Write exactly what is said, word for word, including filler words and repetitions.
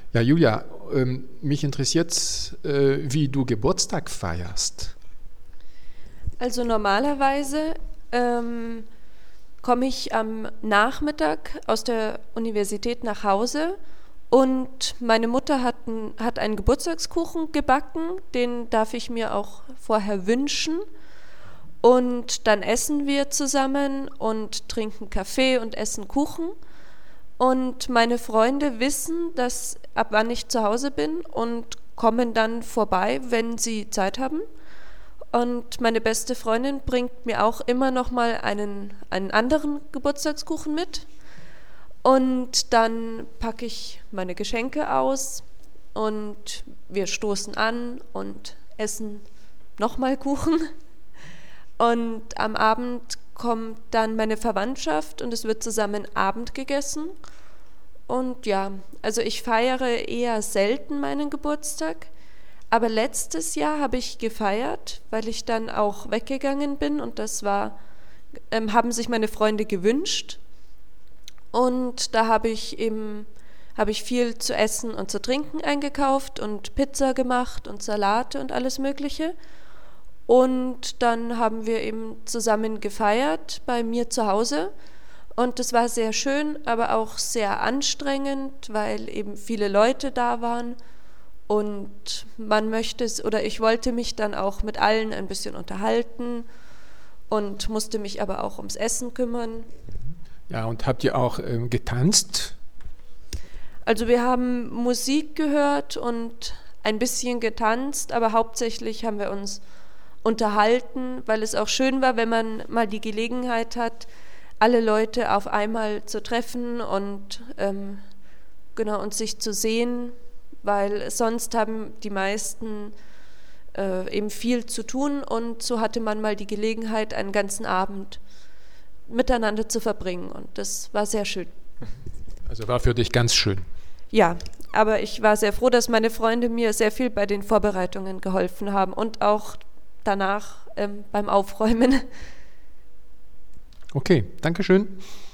Ja, Julia, ähm, mich interessiert, äh, wie du Geburtstag feierst. Also normalerweise ähm, komme ich am Nachmittag aus der Universität nach Hause und meine Mutter hat, n- hat einen Geburtstagskuchen gebacken, den darf ich mir auch vorher wünschen. Und dann essen wir zusammen und trinken Kaffee und essen Kuchen. Und meine Freunde wissen, dass ab wann ich zu Hause bin und kommen dann vorbei, wenn sie Zeit haben. Und meine beste Freundin bringt mir auch immer noch mal einen, einen anderen Geburtstagskuchen mit. Und dann packe ich meine Geschenke aus und wir stoßen an und essen nochmal Kuchen. Und am Abend kommt dann meine Verwandtschaft und es wird zusammen Abend gegessen. Und ja, also ich feiere eher selten meinen Geburtstag. Aber letztes Jahr habe ich gefeiert, weil ich dann auch weggegangen bin und das war, ähm, haben sich meine Freunde gewünscht. Und da habe ich eben, habe ich viel zu essen und zu trinken eingekauft und Pizza gemacht und Salate und alles Mögliche. Und dann haben wir eben zusammen gefeiert bei mir zu Hause. Und das war sehr schön, aber auch sehr anstrengend, weil eben viele Leute da waren. Und man möchte es, oder ich wollte mich dann auch mit allen ein bisschen unterhalten und musste mich aber auch ums Essen kümmern. Ja, und habt ihr auch ähm, getanzt? Also wir haben Musik gehört und ein bisschen getanzt, aber hauptsächlich haben wir uns unterhalten, weil es auch schön war, wenn man mal die Gelegenheit hat, alle Leute auf einmal zu treffen und ähm, genau und sich zu sehen, weil sonst haben die meisten äh, eben viel zu tun und so hatte man mal die Gelegenheit, einen ganzen Abend miteinander zu verbringen und das war sehr schön. Also war für dich ganz schön. Ja, aber ich war sehr froh, dass meine Freunde mir sehr viel bei den Vorbereitungen geholfen haben und auch danach ähm, beim Aufräumen. Okay, danke schön.